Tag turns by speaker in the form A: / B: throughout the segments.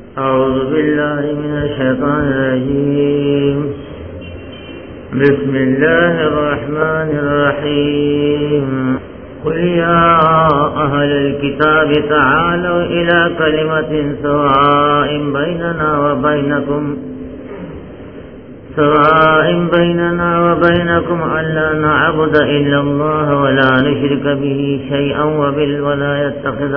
A: أعوذ بالله من الشيطان الرجيم. بسم الله الرحمن الرحيم. قل يا أهل الكتاب تعالوا إلى كلمة سواء بيننا وبينكم ألا نعبد إلا الله ولا نشرك به شيئا ولا يتخذ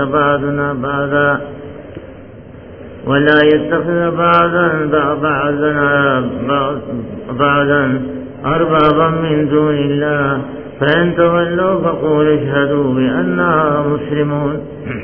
A: بعضا أربابا من دون الله فإن تولوا فقولوا اشهدوا بأننا مسلمون.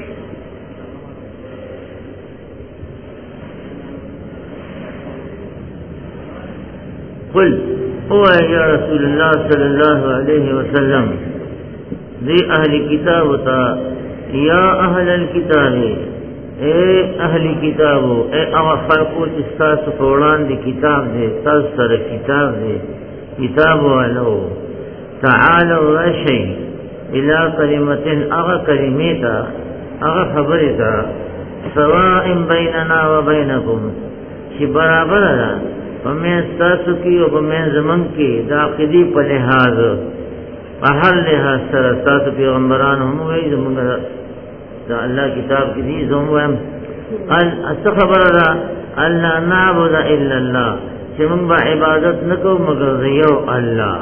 A: قل هو يا رسول الله صلى الله عليه وسلم ذي أهل كتاب يا أهل الكتاب اے اهل کتابو اے خلقو استاس قرآن دی کتاب دے تاس سر کتاب دے کتاب والو تعالو رشی الى کلمتن اغا کلمیتا اغا خبرتا سواء بیننا و بینکم چی برابر دا فمین استاسو کی و فمین زمن کی داخلی پا لحاظ پہر لحاظ سر استاسو پیغمبران ہم وی زمن دا اللہ کتاب کی دی زمویم استخبر دا اللہ نعبد الا اللہ چی من با عبادت نکو مگر دیو اللہ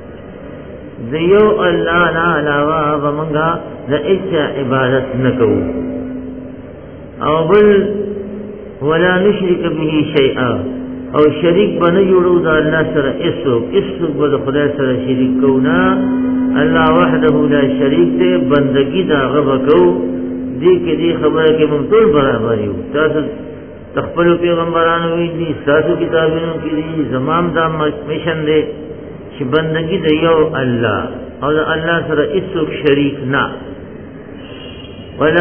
A: لا علاوہ بمنگا دا اچھا عبادت نکو او بل ولا نشرک به شیئا او شریک بنجوڑو دا اللہ سر اسوک با خدا سر شریک کونا اللہ وحده لا شریک تے بندگی دا غبکو دی که دی خبره که ممتول برابریو تاسو تخپلو پیغمبرانو ویدی تاسو کتابینو کی دی زمام دا مشن دے چی بندگی دا یو اللہ او دا اللہ سر اسوک شریک نا ولا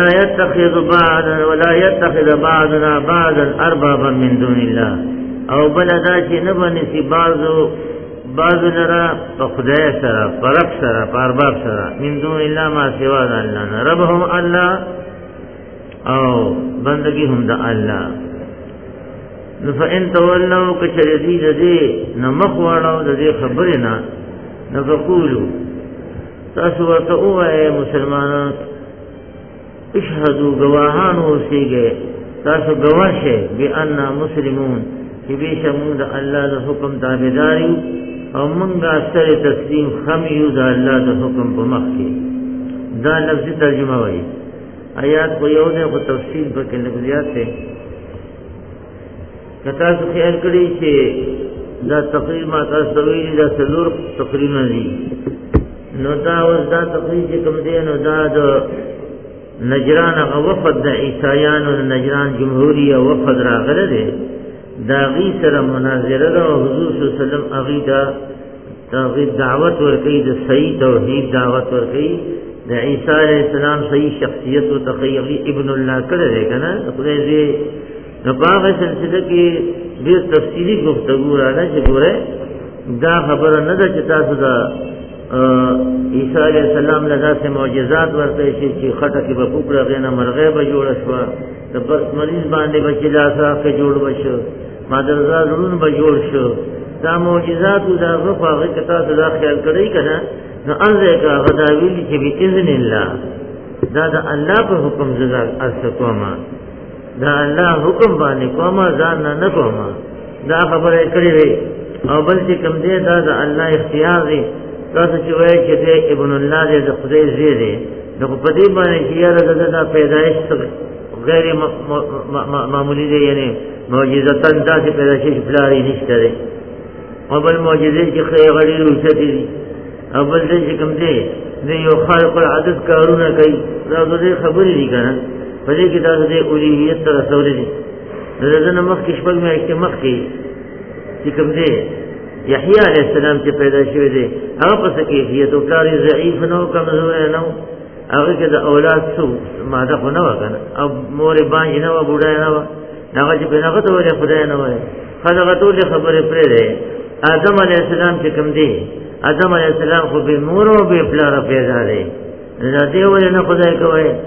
A: يتخذ بعضنا بعضا اربابا من دون الله او بلدا چی نبنسی بعضو لرا پا خدای سرا پا رب سرا پا ارباب سرا من دون اللہ ما سوا دا اللہ نا ربهم اللہ او بندگی هم دا اللہ نفئن تولو کچر دی دے نمخوارو دے خبرنا نفقولو تاسو ورطعو اے مسلمانان اشہدو گواہانو سیگے تاسو گواشه بی اننا مسلمون کہ بیشمون دا اللہ دا حکم تابداریو او منگا سر تسلیم خمیو دا اللہ دا حکم پا مخی دا لفظی ترجمہ وئی آیات کو یو دے کو تفصیل پر کے لفظیات سے کتاسو خیال کری چھے دا تقریر ما تاسویلی دا سلور تقریر نزی نو دا وزدا تقریر چے کم دے نو دا نجران وفد دا عیسائیان و نجران جمہوری وفد راغل دے دا غی سر مناظرہ دا و حضور صلی اللہ علیہ وسلم اغی دا دعوت ورکی دا صحیح توحید دعوت ورکی دا عیسیٰ علیہ السلام صحیح شخصیت و تخیلی ابن اللہ کر دے گا نا خدای دے نپاق سلسلہ کی بیر تفصیلی گفتگو رانا چھ گورے دا خبر ندا چتا دا عیسیٰ علیہ السلام لدا سے معجزات ورتے چھ خطا کی بپوک رغینا مرغیب جوڑ شوا دا بس مریض باندے بچی لاسا کے جوڑ بشو مادرزاد رون بجوڑ شو دا معجزات دا غفا غی کتا دا خیال کردی کنا نو ارزے کا غداویلی چی بی اذن اللہ دا اللہ پر حکم زدہ ارس کوما دا اللہ حکم بانے کوما زاننا نکوما دا خبر کری وی او بل چی کم دے دا اللہ اختیار دے تاسو چوئے چی دے ابن اللہ دے دا خدای زی دے دا پدی بانے چی یا رضا دا پیدایش غیر معمولی دے یعنی معجزتاً دا سی پیدایش فلاری نشتا دے او بل معجزے چی خیر غلی روشتی دی او بل دے چکم دے یو خالق العدد کارونا کئی دا دے خبری دی کنا فدے کی دا دے اولیہیت تا رسول دی رضان مخ کی شپل میں ایک مخ کی چکم دے یحییٰ علیہ السلام چی پیدا شوئے دے اگر پس کیفیت و کاری ضعیف نو کمزور نو اگر که دا اولاد سو مادہ خو نو کنا او مور بانج نو بوڑای نو ناغا چی پی نغت ولی خدای نو خدغتو لی خبر پر دے آدم علیہ السلام چکم دے آدم علیہ السلام خو بی مور و بی پلار پیدا دے دے ولی نا خدای کوئے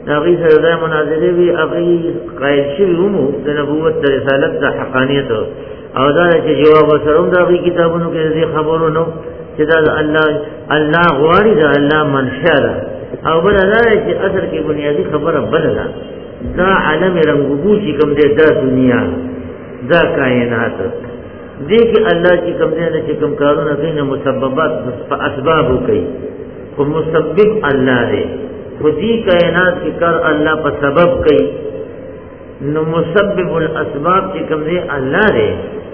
A: داغی سره دا مناظره وی هغه قائل شوی ومو د نبوت د رسالت د حقانیت او دا چې جواب سره دا غي کتابونو کې خبرو نو چې دا الله غواړي دا الله منشا ده او بل دا چې اصل کې بنیادی خبره بل ده دا عالم رنگبو چې کوم دې دا دنیا دا کائنات دې کې الله چې کوم دې چې کوم کارونه کوي نو مسببات په اسباب کوي او مسبب الله دی خودی کائنات کی کار اللہ پر سبب کئی نو مسبب الاسباب کی کم دے اللہ دے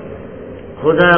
A: خدا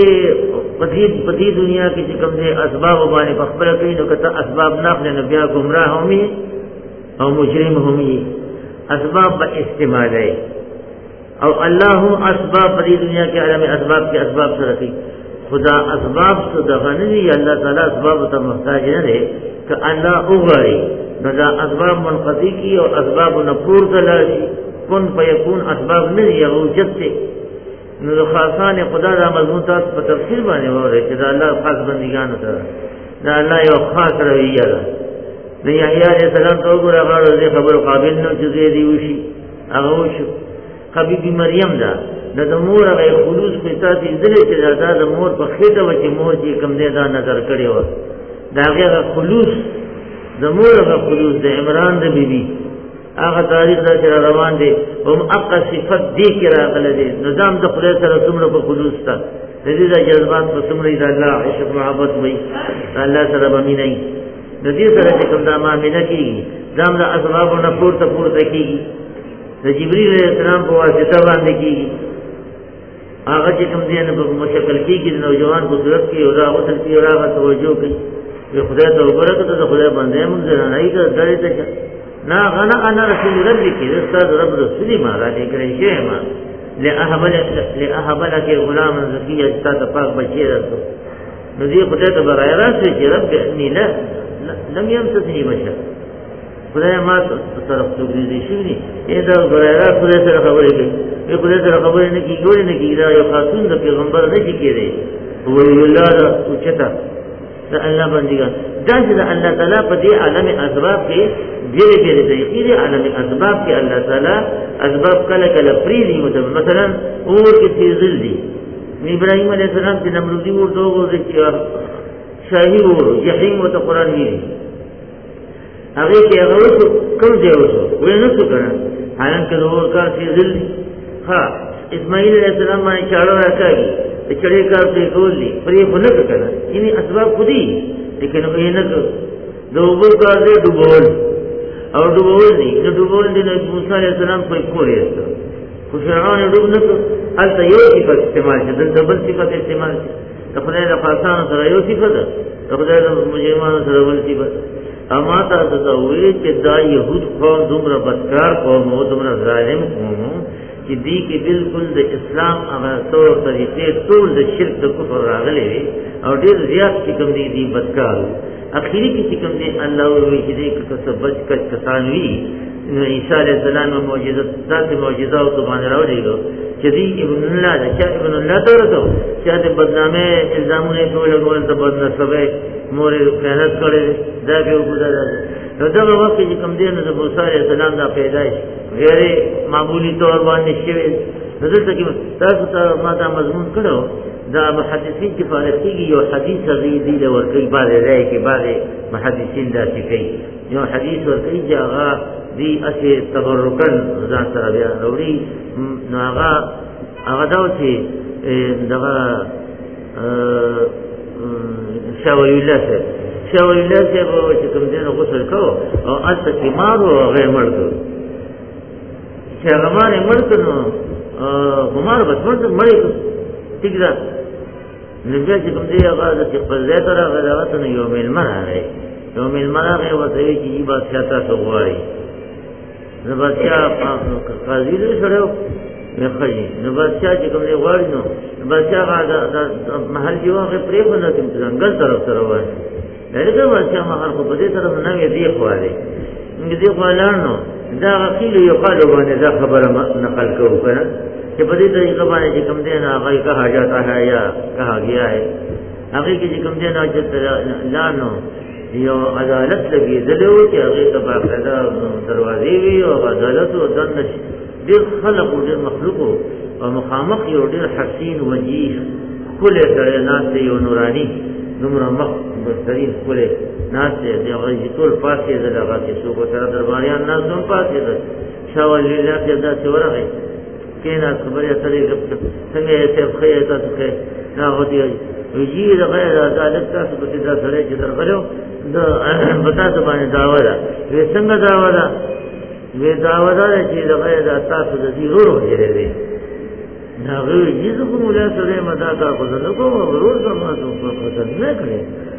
A: غی پتی دنیا کی کم دے اسباب بانے بخبر کئی نو کتا اسباب ناخل نبیا گمراہ ہومی او مجرم ہومی اسباب با استعمال ہے او اللہ اسباب پتی دنیا کے عالم اسباب کے اسباب سے رکھی خدا اسباب سے دغنی اللہ تعالی اسباب تا محتاج نہ رہے کہ اللہ اغاری ندا اسباب منقطی کی اور اسباب نپور دلاشی کن فیکون اسباب نہیں اوجد سے نو خاصان خدا دا مضمون تاس پر تفسیر بانے ہو رہے کہ دا اللہ خاص بندگان ہوتا دا اللہ یو خاص رویہ دا یحییٰ علیہ السلام تو گو رغا روزے خبر قابل نو چیزے دیوشی اغوشو خبیبی مریم دا مور اغای خلوص پیتاتی دلے چیزا دا مور پا خیطا وچی مور چی کم دے دا نظر کرے ہو دا غیر خلوص زمور کا خلوص دے عمران دے بی بی آغا تاریخ دا چرا روان دے ہم اقا صفت دے کرا غل دے نظام دا خلے سر سمر کو خلوص تا ندی دا جذبات پر سمری دا اللہ عشق محبت ہوئی دا اللہ سر بمی نہیں ندی سر چکم دا مامنہ کی گی دام دا اسباب و نپور تپور تکی گی دا جبریل علیہ السلام کو واسطہ باندے کی گی آغا چکم دے مشکل کی گی نوجوان کو صورت کی اور غسل کی اور آغا توجہ کی خدای ته وګوره ته خدای باندې مونږ نه ایته درې ته نا غنا انا رسول ربي کې استاد رب رسولي ما را دې کړی شه ما لاهبل کې غلام زکیه استاد پاک بچی راته نو دې خدای ته برای راځي چې رب انی لا لم يمسسني بشر خدای ما طرف ته دې شي نه دا برای را خدای سره خبرې کوي خدای سره خبرې نه کیږي نه کیږي دا یو خاصون د پیغمبر نه کیږي هو الله دا اوچتا دا اللہ بندگان دا چې اللہ تعالی په دې عالم اسباب کې ډېر ډېر دې عالم اسباب کې اللہ تعالی اسباب کله کله پریدي مثلا اور کې تیزل دي ابراهيم عليه السلام چې نمرودي ورته وګوري چې شاهي ور جهنم او قرآن ویلي هغه کې هغه کوم ځای وشو ولنه څه کړه حالانکه اور کا تیزل دي ها اسماعیل علیہ السلام باندې چاړه راکاږي چڑے کار سے کول لی پر یہ خلق کرنا یعنی اسباب خودی لیکن یہ نہ دوبر کار دے ڈبول اور ڈبول دی نہ ڈبول دی نہ موسی علیہ السلام پر کولے تو فرعون ڈوب نہ تو التا یو صفت استعمال ہے دبل صفت استعمال ہے خدای دا خاصان سره یو صفت خدای دا مجرمان سره ول صفت اما تا تصویر چې دا يهود قوم دومره بدکار قوم او دومره ظالم قوم چې دی کې بالکل د اسلام هغه طور طریقې ټول د شرک د کفر راغلي او ډېر زیات چې کوم دي بدکار اخیری کې چې کوم دي الله وی چې دې کسب بچ کسان وی نو عیسی علیہ السلام معجزات ذات معجزات او باندې راوړي چې دی ابن الله دا چې ابن الله تورته چې د بدنامه الزامونه ټول ګول ته بدنه سبه مور مهنت کړي دا به وګړه نو دا وخت چې کوم دی نو د موسی علیہ السلام دا پیدائش غیر معمولی طور باندې شوی دلته کې تاسو ته ما دا مضمون کړو دا محدثین چې فارغ کیږي یو حدیث غي دی له ورکی باندې راځي کې باندې محدثین دا کوي یو حدیث ورکی چې هغه دی اسی تبرکن ځان سره بیا وروړي نو هغه دا چې دغه شاولی الله سے وہ چکم دین غسل کو اور انت بیمار ہو غیر مرد چې هغه مرد نو بیمار بس مرد مړی ٹھیک ده نبی چې کوم دی هغه د خپل ځای ته راغلی نو یو مېلمه راغی یو مېلمه راغی ورته وایي چې ای بادشاه تاسو غواړي نو بادشاه قاضي دی سره نه ښځي نو بادشاه چې کوم دی غواړي نو بادشاه هغه محل جو هغه پرې باندې څنګه طرف سره وایي دغه بادشاه محل کو په دې طرف نه وی دی خواله دې خواله دا غیل یو قالو باندې دا خبره نقل کوو کنه کہ بدی طریقہ بانے کہ کم دینا غی کہا جاتا ہے یا کہا گیا ہے هغه کې کوم دي نه چې لانو یو عدالت لګي دلو چې هغه ته باقاعده دروازې وي او عدالت او دنه ډېر خلق او ډېر مخلوق او مخامخ یو ډېر حسین وجیه کله سره ناس یو نورانی نمبر مخ بهترین کله ناس دې هغه ټول پاتې دغه کې څوک سره درباریان ناس هم پاتې ده شاول الله دې دا څورغه کینا خبره سره څنګه ته خیه تاسو کې دا هدي ویجی غیر عدالت تاسو په دې سره چې درغلو دا بتا ته باندې داوا ده وې څنګه داوا ده وې داوا ده چې غیر تاسو د دې ورو هېرې دا غوې چې کوم له سره مدا کا کو نو کوم ورور سم تاسو په څه نه کړې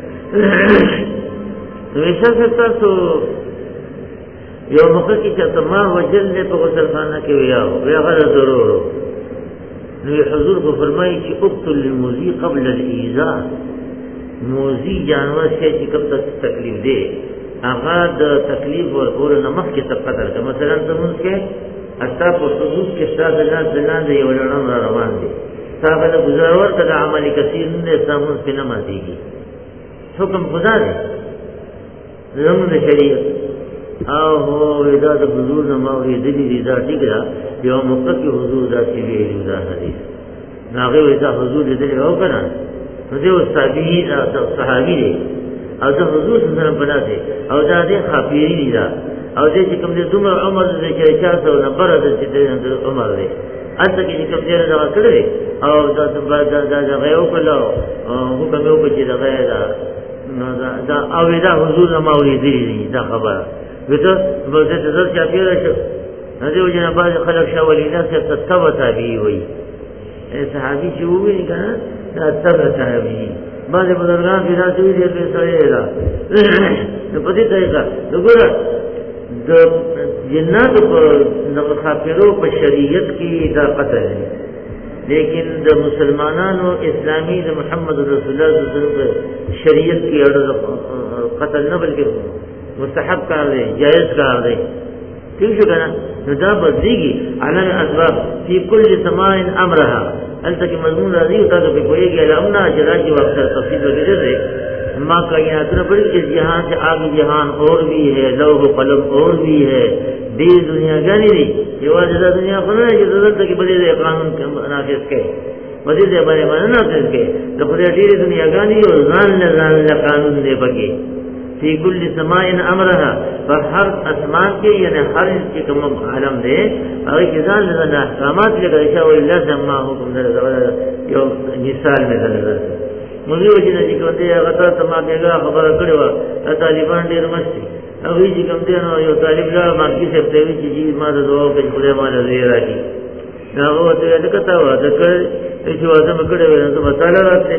A: وې څه تاسو یو موقع کې چې تمام وجل له په غسلخانه کې ویا غره ضرور نو حضور کو فرمایي چې اقتل المذي قبل الايذاء موذي جانور چې کوم تکلیف دی هغه د تکلیف ورکول نه مخکې ته قدر ده مثلا زموږ کې اتا په حدود کې ستاسو نه دی ولرم روان دي صاحب له گزارور کړه عملي کثیر نه سامون په نه ماتيږي حکم خدا دی زموږ شریعت او هو ودا د حضور نه ماوري دي دا ټیک ده یو موقع کې حضور دا چې ویلو دا حدیث هغه ودا حضور دې او کنه نو دې واستابي صحابي دي او د حضور سره بناته او دا دې خافيري دي دا او دې چې کوم دې دومره عمر دې چې 400 نفر دې دې عمر دې اته کې کوم دې دا کړې او دا غيو کولو حکم یو کې دا غیا دا او دا حضور نه ماوري دي دا خبره وته به ته زړه چا پیره شو هغه وجنه بعض خلک شاولینه څخه تتبع تابعی وي صحابي چې وې کنه دا تتبع تابعی بعض بزرګان پیدا شوی دي په سره را نو په دې طریقه وګوره د جنات په نغه خاطرو په شریعت کې دا قتل دی لیکن د مسلمانانو اسلامي د محمد رسول الله صلی الله علیه وسلم شریعت کې اړه قتل نه بلکې مستحب کار دی جائز کار دی ٹھیک شو کنه نو دا بدیږي علم اسباب فی کل سماع امرها انت کی مضمون راضی ہوتا تو کوئی کہ امنا جلا کی وقت تفصیل وغیرہ سے ما کائنات نے بڑی اس جہان سے آگے جہان اور بھی ہے لوح و قلم اور بھی ہے دی دنیا جانی دی یہ واجہ دنیا خنا ہے جو ضرورت کی بڑی قانون نافذ کے بدی دے بارے میں نافذ کے تو خدا ڈیری دنیا گانی اور زان قانون دے بگے فی کل سماع امرها فهر اسمان کے یعنی ہر کے کم عالم دے اور کی ځان له احکامات لګا شاو الله سما حکم در یو مثال میں در مولوی وجنه چې کوم دی هغه ته ما دغه خبره کړې و طالبان ډیر مستی او وی چې کوم دی نو یو طالب لا ما کې څه ته وی چې ما د دعا په خپل ما له راځي دا وته د کته و د کړ چې وځه مکړې و نو مثال راځي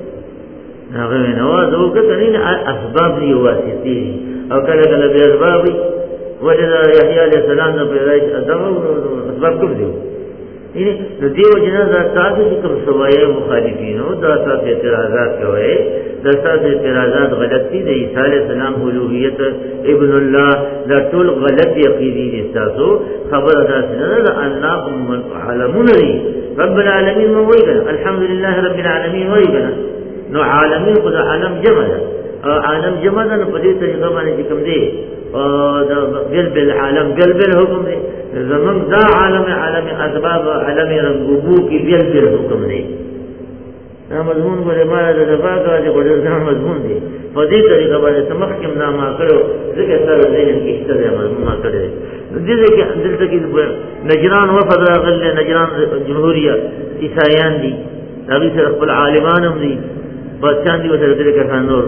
A: هغه نو زه وکړم اسباب دی واسطي او کله کله به اسباب وجد يحيى عليه السلام نه پیدایش ادمو اسباب کوم دي یعنی د دیو جنازه تاسو کوم سوای مخالفین او دا تاسو اعتراضات کوي دا تاسو اعتراضات غلطي دي عيسى عليه السلام اولوہیت ابن الله دا ټول غلط عقیدې دي تاسو خبر ادا نه الله علمون دي رب العالمین مو ویل الحمدلله رب العالمین ویل نو عالمین خدا عالم جمع ده عالم جمع ده په دې طریقه باندې کوم دی دا بل عالم بل حکم دی زمون دا عالم اسباب عالم ربو کی بل حکم دی دا مضمون غره ما د دفاع د غره مضمون دی په دې طریقه باندې تمخکم نامه کړو ځکه سره ذهن کې اشتباه مضمون ما کړی دې کې دلته کې نجران وفد راغل نجران جمهوریه عیسایان دي هغه سره خپل عالمان هم دي بچان دي وته دې کې نور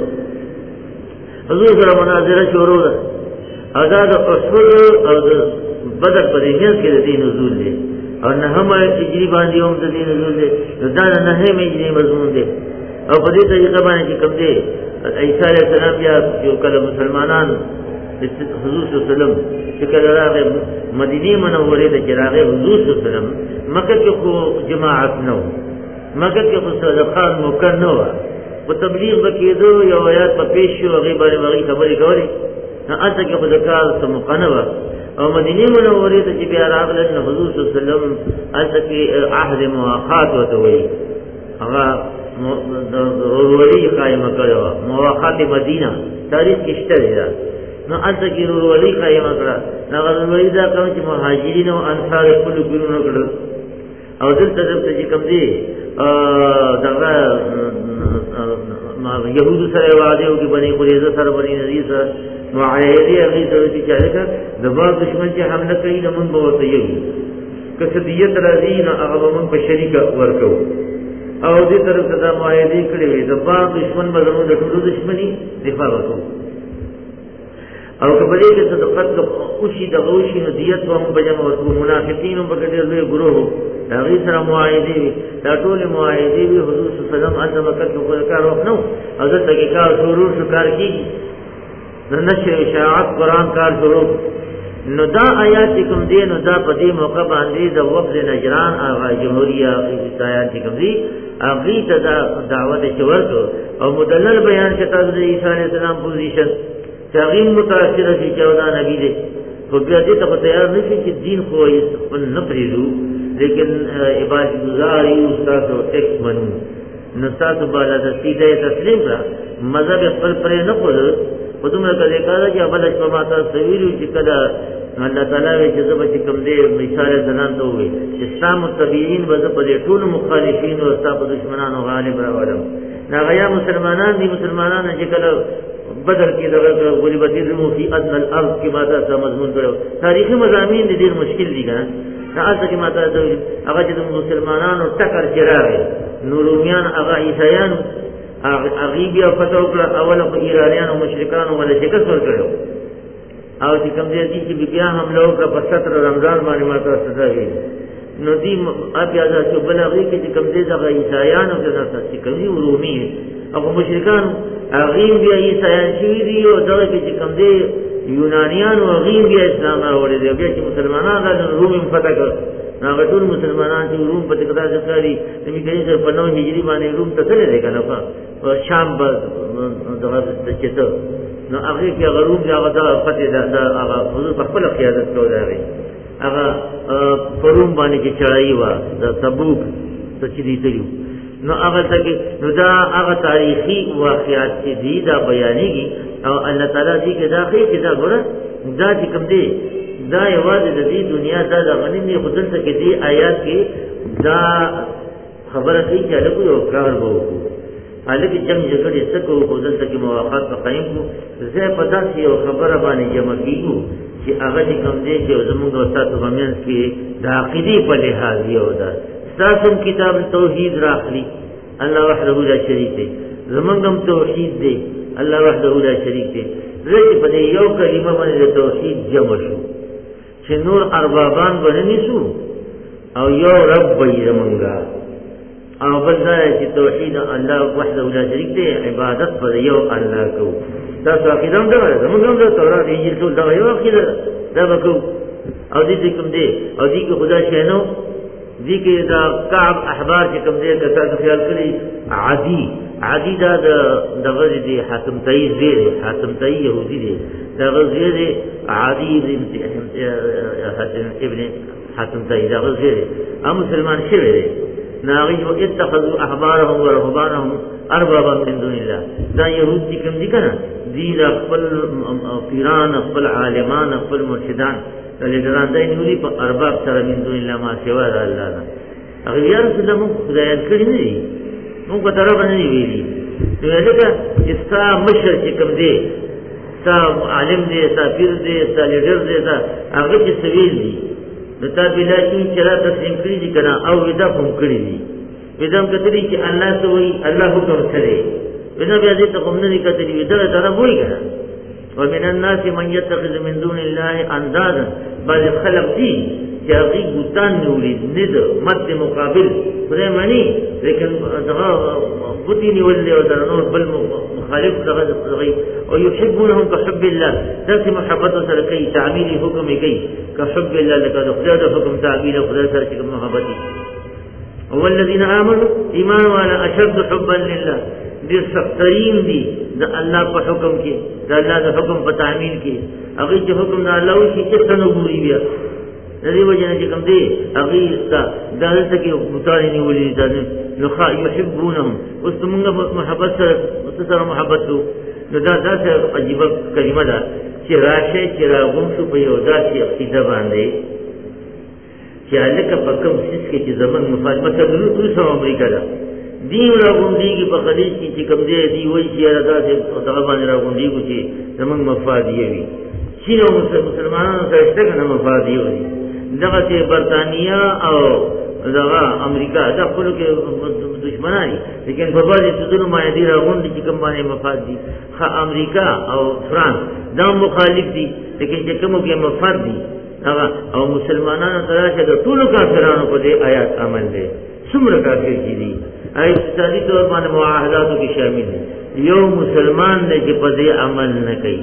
A: حضور سره مناظره شروع ده آزاد اصول او بدر پریشن کې د دین نزول دي او نه هم اجری باندې هم د دین نزول دي دا نه هم اجری مضمون دي او په دې طریقه باندې کوم دي عیسی علیه السلام یا یو کله مسلمانان حضور صلی الله علیه وسلم چې کله راغی مدینه منوره ته چې راغی حضور صلی الله علیه وسلم مکه کې خو جماعت نو مکه کې خو صدقات مکنه و په تبلیغ وکیدو یو آیات په پیښ شو هغه باندې خبرې کولې اته کې خو ذکر سم مقنوه او مدینه منوره ته چې بیا راغله حضور صلی الله علیه وسلم اته کې عهد مواقات وته وی هغه رورولی قائم کړو مواقات مدینه تاریخ کشته دی نو انته کې رورولی قائم کړه نو رورولی دا کوم چې مهاجرین او انصار خپل ګورونو کړل او دلته چې کوم دی دغه يهود سره وعده او کې بني قريظه سره بني نذير سره معاهده هغه سره چې چاله د بار دشمن چې حمله کوي نو موږ به وته یو کسبیت راځي نو هغه موږ په شریک ورکو او دې طرف ته دا معاهده کړې وي د بار دشمن به زموږ د ټولو دشمني دفاع وکړو او کبدې کې صدقات او شي د غوشي نو دیت هم په جمع ورکو منافقین هم په دې لوی ګروه هغه سره معاهده دا ټول معاهده وي حضور صلی الله علیه وسلم اته وخت کو کار وکړو او دلته کې کار شروع شو کار کیږي د نشر اشاعت قران کار شروع نو دا آیات کوم دی نو دا په دې موقع باندې د وفد نجران هغه جمهوریه آیات کوم دی هغه ته دا دعوت شورته او مدلل بیان چې تاسو د عیسی علیه السلام پوزیشن چاغین متاثر شي چې دا نبی دی خو بیا دې ته تیار نشي چې دین خو یې خپل نه پریږدو لیکن عبادت گزار یو تاسو ټیکس منو نو تاسو بالا د سیده تسلیم را مذهب خپل پرې نه کول په دومره کله کړه چې ابل شپه ماته سویلو چې کله الله تعالی چې زما چې کوم دې مثال زنان ته وي اسلام متبعين وځ په دې ټول مخالفین او تاسو دشمنانو غالب راولم دا غیا مسلمانان دي مسلمانان چې کله بدر کې دغه غریبت دې فی ادنى الارض کې ماده مضمون کړو تاریخي مضامین دې ډیر مشکل دي ګان تاسو کې ماته هغه چې مسلمانانو ټکر چراغ نورومیان هغه عیسایان هغه بیا فتو کړ اوله په ایرانیانو مشرکانو ولا شکست ورکړو او چې کوم دې چې بیا حمله وکړه په 17 رمضان باندې ماته ستاسو نو دې بیا دا چې بلغې کې چې کوم دې هغه عیسایانو د تاسو چې کوي رومي او مشرکان هغه بیا عیسایان شوی دي او دا چې کوم دې یونانیان او غیر بیا اسلام راوړي دي بیا چې مسلمانان د روم فتح کړ هغه ټول مسلمانان چې روم په تکدا ځکاري د میګری سره په 9 هجری باندې روم ته تللی دی کنه په شام په دغه چته نو هغه کې غروب هغه د فتح د هغه حضور په خپل قیادت کوي هغه پروم باندې چې چړای و د تبوک څه چې دی نو هغه ته نو دا هغه تاریخي واقعات چې دي دا بیانېږي او الله تعالی دې کې دا کوي چې دا ګوره دا چې کوم دی دا یوازې د دې دنیا دا غنی نه خدای ته کې دي آیات کې دا خبره کوي چې له یو کار وو حالکه جنگ جګړې څخه خدای ته کې مواقعات قائم کو زه په داسې یو خبره باندې جمع کیږو چې هغه کوم دی چې زموږ استاد غمین کې د عقیدې په لحاظ یو ده تاسو کتاب توحید راخلی الله وحده لا شریک دی زمونږم توحید دی الله وحده لا شریک دی زه په دې یو کلمه باندې توحید جمع شو چې نور اربابان باندې شو او یو رب وي زمونږه او بل ځای چې توحید الله وحده لا شریک دی عبادت پر یو الله کو تاسو عقیده هم ده زمونږم د تورات انجیل ټول دا یو عقیده دا وکړو او دې کوم دی او دې کې خدا شینو دې کې دا کعب احبار چې کوم دې کته خیال کړی عادی دا دغه دې حاتم تای زیر حاتم تای يهودي دي دغه زیر عادی ابن حاتم تای دغه زیر ام مسلمان شوی دی ناغي اتخذوا احبارهم ورهبانهم اربابا من دون الله دا يهود دي کوم دي کنه دي خپل پیران خپل عالمان خپل مرشدان لیدران دای نوري په ارباب سره من دون الله ما سوا د الله نه هغه یا رسول الله مون خدای کړی نه دي مون په طرف نه ویلي دغه چې ستا مشر چې کوم دی ستا عالم دی ستا پیر دی ستا لیډر دی هغه چې سویل دي د تا بلا چې را تسلیم کړی دي کنه او ودا هم کړی دي ودا کتلی چې الله سوی الله حکم کړي ودا بیا دې ته کوم نه کتلی ودا ته وایي کنه ومن الناس من يتخذ من دون الله اندادا بل خلق دي چې هغه بوتان نوري ند مد مقابل خدای معنی لیکن دغه بوتي نیولې او درنو بل مخالف دغه او يحبونهم كحب الله ذات محبت سره کوي تعبير حکم کوي كحب الله لکه خدای د حکم تعبير خدای سره کوم محبت او الذين امنوا ایمان والا اشد حبا لله دې سخترین دي د الله په حکم کې د الله د حکم په تعمیل کې هغه چې حکم نه الله شي چې څنګه ګوري بیا دې وجه نه کوم دی هغه استا دالته کې متاري نیولې دي نو يحبونهم واستمنغ محبت سره محبت نو دا داسې عجیبه کلمه ده چې راشه چې راغون شو په یو داسې عقیده باندې چې هلکه په کوم څیز کې چې زمون مفاد مثلا روس او امریکا ده دی راغونډيږي په خلیج کې چې کوم دی دی وایي چې داسې دغه باندې راغونډيږي چې زمون مفاد یې وي چې مسلمانانو ته څنګه مفاد یې وي دغه چې برتانیا او دغه امریکا دا خپل کې دشمنان دي لیکن په باندې څه مایدی راغونډي چې کوم باندې مفاد دي خا امریکا او فرانس دا مخالف دي لیکن چې کوم کې مفاد دي او مسلمانانو تراشه د ټولو کافرانو په دې آیات عمل دي څومره کافر دي ای اقتصادي طور باندې معاهداتو کې شامل دي یو مسلمان نه چې په دې عمل نه کوي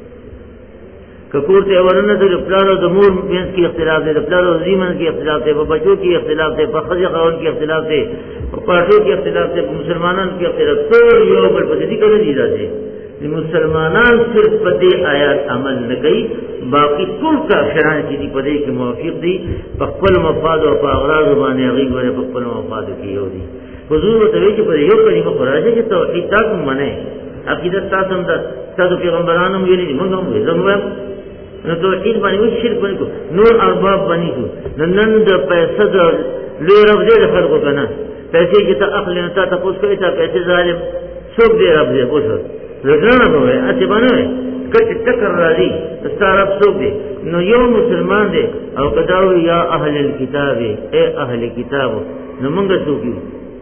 A: ککور ته ورنه د پلانو د مور مینس کې اختلاف دی د پلانو زیمن کې اختلاف دی په بچو کې اختلاف دی په خځې خاون کې اختلاف دی په پاټو کې اختلاف دی په مسلمانانو کې اختلاف ټول یو بل په دې کې نه راځي د مسلمانان صرف په دې آیات عمل نه کوي باقي ټول کافران چې په دې کې موافق دي په خپل مفاد او په اغراض باندې هغه په خپل مفاد کې یو دي حضور ته وی چې په یو کلمه قرآن کې توحید تاسو منه عقیدت تاسو هم تاسو پیغمبرانو ویلي موږ هم زموږ نو توحید باندې وی شرک باندې نور ارباب باندې نن د پیسې د لوی رب دې خلکو کنه پیسې چې ته عقل نه تاسو کوی ته پیسې ظالم څوک دې رب دې اوسه زګرانه کوي اته باندې کټ ټکر راځي ستاره څوک دې نو یو مسلمان دې او کداو یا اهل الكتاب اے اهل کتاب نو موږ څوک یو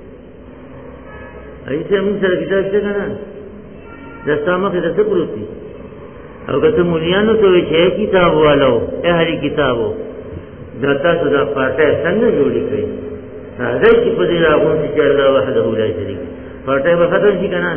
A: ایسه موږ سره کتاب څنګه نه دا سامخه د څه پروتي او کته مولانو ته چې کتاب والو اهل کتابو دا تاسو دا پاټه څنګه جوړی کړی دا چې په دې راغون چې الله وحده لا شریک پاټه به ختم شي کنه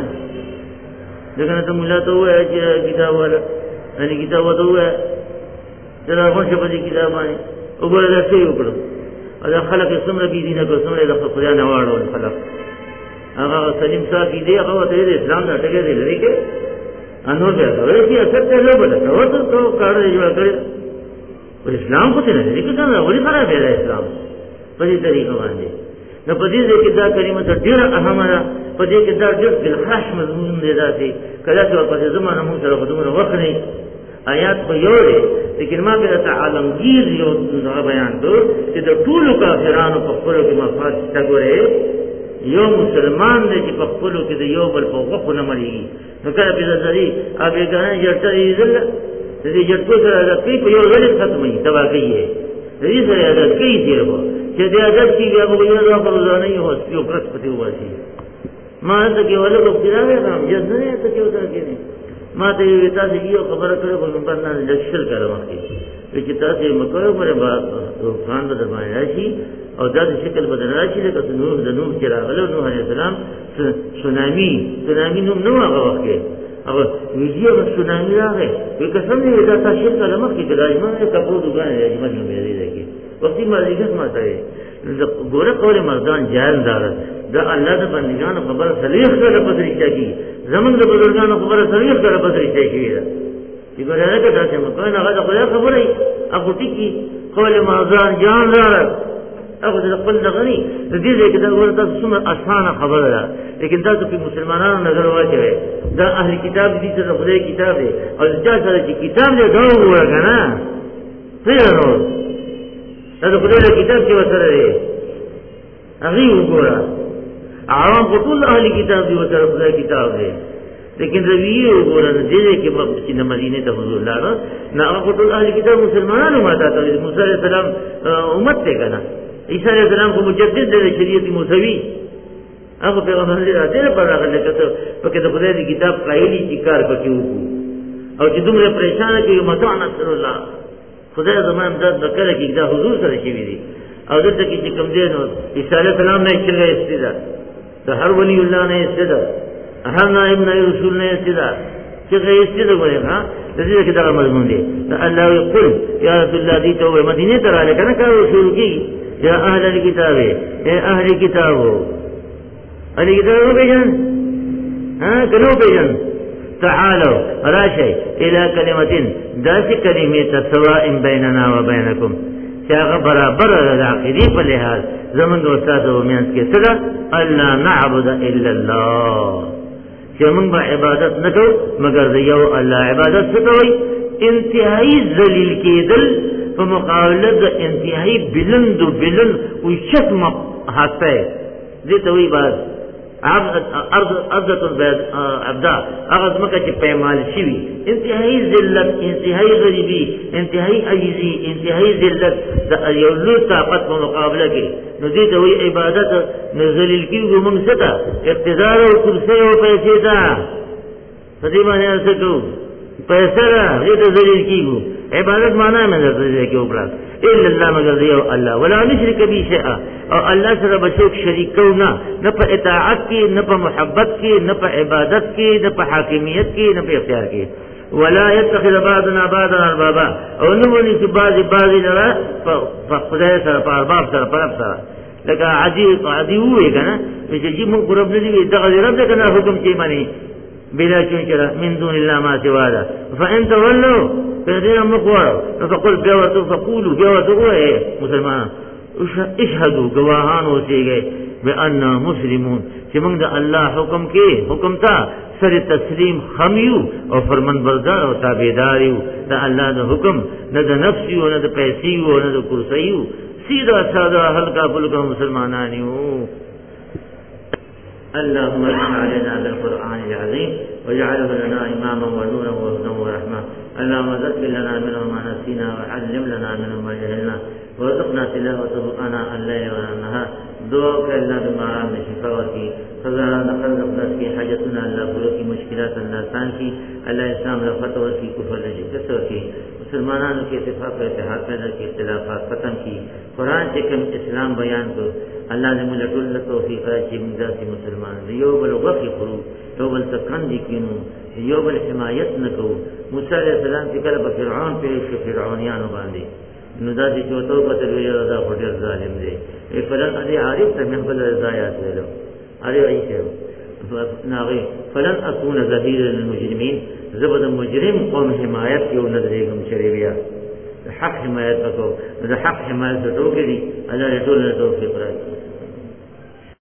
A: دغه ته مولا ته وایي چې کتاب والا اهل کتاب ته وایي چې راغون چې په دې کتاب باندې وګورئ څه یو کړو دا خلک څومره بي دي نه کو څومره د خدای نه واړو خلک هغه سلیم صاحب دې هغه ته اسلام د ټکي دی لري کې انور بیا وایي چې اصل ته نه بده نو ته کار دی جوړ کړی اسلام خو ته نه دی کې دا ولې خراب دی اسلام په دې طریقه باندې نو په دې کې دا کلمه ته ډیره اهمه ده په دې کې دا ډېر بالخاص مضمون دی ذاتي کله چې په زمانه موږ سره خدمت وکړي آیات په یو دی لیکن ما به تعالمگیر یو بیان دو چې د ټول کافرانو په خپل کې مفاد څنګه یو مسلمان دی چې په خپل کې د یو بل په غوښو نه مړیږي نو کله په ځری ابي ګان جړته یزل د دې جړتو سره د په یو ځل ختمي تبا کوي دې سره د کوي دیرو چې د عادت کې بیا به یو ځای په ځانه یو پرس پته واسي ما ته کې ولې په پیراوي رام جزنه ته کې وته کې ما ته یو تاسو یو خبره کړو په باندې لښل کړم چې تاسو مکو پر بعد خان د باندې راشي او دا د شکل بدل راشي لکه نور د نور چې راغله نوح عليه السلام سونامي نوم نو هغه وخت او ویډیو د سونامي راغی وی قسم دې دا تاسو کله مخکې کړای ما ته کپو دغه یې مې مې دی وختي مازیګر ما ته ګوره کول مردان جان دار دا الله د بندګانو خبره صلیح سره پدری چاکی زمون د بزرګانو خبره صلیح سره پدری چاکی چې ګوره راکړه چې مکان هغه خدای خبره ابو ټکی کول مردان جان دار هغه د خپل دغني د دې کې دا ورته څومره اسانه خبره ده لیکن تاسو په مسلمانانو نظر واچوي دا اهل کتاب دي چې خدای کتاب دی او دا سره چې کتاب دی دا وګورئ پیرو دا خدای کتاب چې وسره دی هغه وګورئ عوام په ټول اهل کتاب دی وسره خدای کتاب دی لیکن رویه وګورئ د دې کې چې د مدینه ته حضور لاله نه هغه ټول اهل کتاب مسلمانانو ماته ته موسی عليه السلام امت ته کنه عیسی علیہ السلام کو مجدد دے شریعت موسوی هغه پیغمبر دې راځي په هغه لکه پکې د خدای دی کتاب قایلی چې کار پکې وکړو او چې دومره پریشان کې متع نصر الله خدای زموږ امداد وکړي چې دا حضور سره شي وي او دته کې چې کوم دی نو عیسی علیہ السلام نه چې استدا د هر ولی الله نه استدا هر نائب نه رسول نه استدا چې استدا وایي ها د دې کې دا مضمون دی الله یقول یا رسول الله دې ته مدینه ته راځي کنه کار رسول کی یا اهل الكتاب اے اهل کتابو اهل کتابو بیان کنو بیان تعالوا راشي الى كلمه ذات كلمه سواء بيننا وبينكم چې هغه برابر د عقیدې په لحاظ زمونږ استاد او میانس کې څه الله نعبد الا الله چې موږ به عبادت نه کوو مگر د یو الله عبادت څه کوي انتهایی ذلیل کېدل په مقابله د انتهایی بلند او شتم هسته دې ته وی بعد ارض البيض ابدا اغاز مکه چې پیمال شي انتهایی ذلت انتهایی غریبی انتهایی عجزی انتهایی ذلت د یو لوی طاقت په مقابله کې نو دې ته وی عبادت نو ذلیل کیږي موږ څه اقتدار او کرسي او پیسې دا په دې باندې څه کوو پیسې را دې ته ذلیل کیږي عبادت معنا مې درته کې وکړه الا الله مگر دیو الله ولا نشرک به شیئا او الله سره بشوک شریکو نه په اطاعت کې نه په محبت کې نه په عبادت کې نه په حاکمیت کې نه په اختیار کې ولا يتخذ بعضنا بعضا اربابا او نو ونی چې بعضی لرا په خدای سره په ارباب سره په رب سره لکه عادي وې کنه چې موږ قرب نه دی دغه رب دې کنه حکم چې مانی بلا چنچرا من دون الله ما سوا ذا فان تولوا فدين مقوار فقل بيوتوا فقولوا بيوتوا مسلمان اشهدوا گواهان اوسئ بان مسلمون چې موږ د الله حکم تا سر تسلیم خمیو او فرمان بردار او تابعدار یو د الله د حکم نه د نفس یو نه د پیسې یو نه د کرسی یو سیدا ساده هلکا پلکا مسلمانان یو اللهم صل علينا بالقرآن العظيم واجعله لنا إماما ونورا وهدى ورحمة اللهم ذكر لنا منه ما نسينا وعلم لنا منه ما جهلنا وارزقنا تلاوته آناء الليل والنهار دعاء الله بمعام شفاء کی خزانہ نقل نقص کی حاجتنا اللہ پورو کی مشکلات اللہ آسان کی اللہ اسلام رفتور کی کفر شکست کی مسلمانانوں کے اتفاق و اتحاد پیدا کی اختلافات ختم کی قرآن سے کم اسلام بیان کو اللہ نے ملت اللہ توفیق ہے مجاسی مسلمان یو بل وقی خرو یو بل تکندی کینو یو بل حمایت نکو موسیٰ علیہ السلام سے کل بفرعون پیش کے فرعونیانو باندے نو دا چې تو په دې یو دا هوټل ظالم دی فلن ادي عارف ته من بل رضایات له ادي ایشه ناغي فلن اكون ظهيرا للمجرمين زبد مجرم قوم حمایت یو نظرېګم شریعه حق حمایت وکړو د حق حمایت ته ټوکې دي الله دې ټول توفیق راکړي